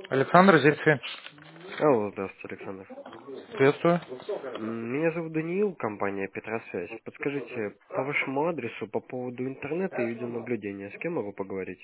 Александр Зельфи. Алло, здравствуйте, Александр. Приветствую. Меня зовут Даниил, компания Петросвязь. Подскажите, по вашему адресу по поводу интернета и видеонаблюдения, с кем могу поговорить?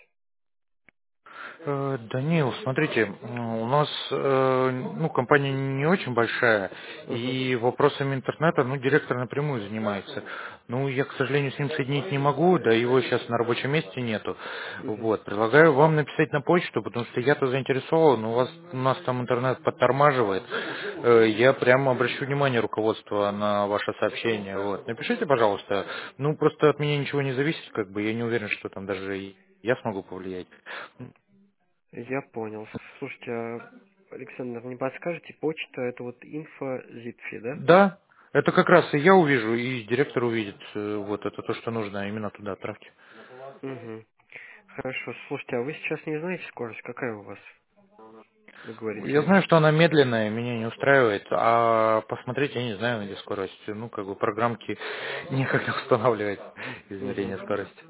Даниил, смотрите, у нас компания не очень большая, Угу, и вопросами интернета, директор напрямую занимается. Я, к сожалению, с ним соединить не могу, да его сейчас на рабочем месте нету. угу. Вот, предлагаю вам написать на почту, потому что я-то заинтересован, у нас там интернет подтормаживает. Я прямо обращу внимание руководства на ваше сообщение. Вот. Напишите, пожалуйста. Просто от меня ничего не зависит, я не уверен, что там даже и я смогу повлиять. Я понял. Слушайте, Александр, не подскажете, почта это вот info.zipfi, да? Да, это как раз и я увижу, и директор увидит. Вот это то, что нужно, именно туда отправьте. Угу. Хорошо. Слушайте, а вы сейчас не знаете скорость, какая у вас? Вы Я говорите. знаю, что она медленная, меня не устраивает, а посмотреть я не знаю, где скорость. Программки некогда устанавливать измерение Угу. скорости.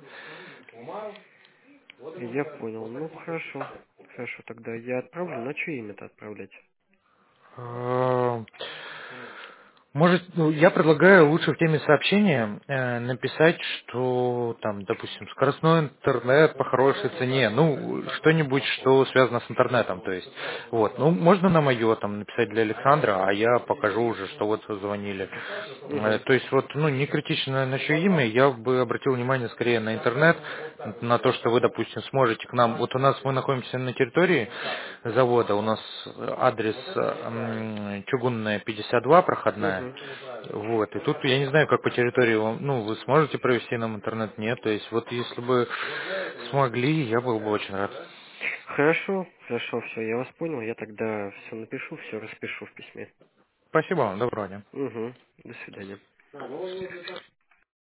Я понял. Ну, хорошо. Хорошо, тогда я отправлю. На чье имя-то отправлять? А, Может, я предлагаю лучше в теме сообщения написать, что там, допустим, скоростной интернет по хорошей цене, что-нибудь, что связано с интернетом, то есть, вот, можно на мое там написать для Александра, а я покажу уже, что вот звонили. Угу. То есть, не критично на чье имя, я бы обратил внимание скорее на интернет, на то, что вы, допустим, сможете к нам, вот у нас мы находимся на территории завода, у нас адрес Чугунная 52 проходная, Угу. вот, и тут я не знаю, как по территории вы сможете провести нам интернет, нет, то есть вот если бы смогли, я был бы очень рад. Хорошо, хорошо, все, я вас понял. Я тогда все напишу, все распишу в письме. Спасибо вам, доброго дня. Угу. До свидания.